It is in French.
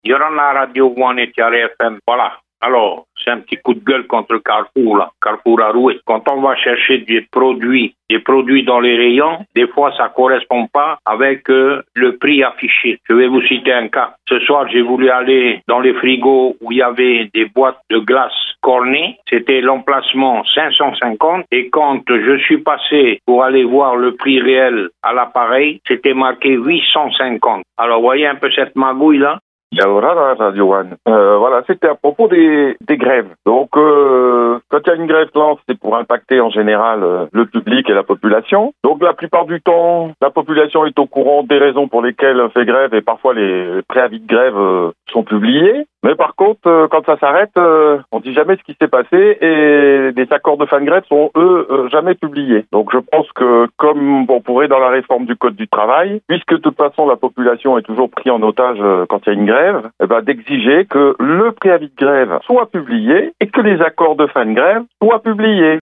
Yorana Radio One et Tiare FM. Voilà. Alors, c'est un petit coup de gueule contre Carrefour, là. Carrefour a roué. Quand on va chercher des produits dans les rayons, des fois, ça correspond pas avec le prix affiché. Je vais vous citer un cas. Ce soir, j'ai voulu aller dans les frigos où il y avait des boîtes de glace cornées. C'était l'emplacement 550. Et quand je suis passé pour aller voir le prix réel à l'appareil, c'était marqué 850. Alors, vous voyez un peu cette magouille, là? Yorana Radio One. Voilà, c'était à propos des grèves. Donc, quand il y a une grève, c'est pour impacter en général le public et la population. Donc, la plupart du temps, la population est au courant des raisons pour lesquelles on fait grève et parfois les préavis de grève sont publiés. Mais par contre, quand ça s'arrête, on dit jamais ce qui s'est passé et les accords de fin de grève sont, eux, jamais publiés. Donc, je pense que comme on pourrait dans la réforme du Code du travail, puisque de toute façon la population est toujours prise en otage quand il y a une grève, d'exiger que le préavis de grève soit publié et que les accords de fin de grève soient publiés.